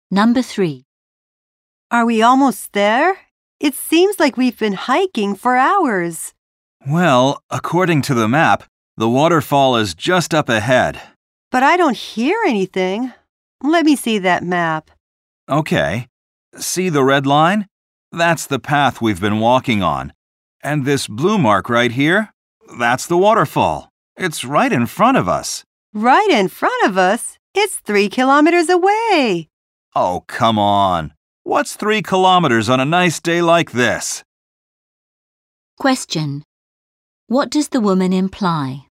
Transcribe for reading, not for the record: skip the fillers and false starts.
Number 3. Are we almost there? It seems like we've been hiking for hours. Well, according to the map, the waterfall is just up ahead. But I don't hear anything. Let me see that map. Okay. See the red line? That's the path we've been walking on. And this blue mark right here? That's the waterfall. It's right in front of us. Right in front of us? It's 3 kilometers away. Oh, come on. What's 3 kilometers on a nice day like this? Question. What does the woman imply?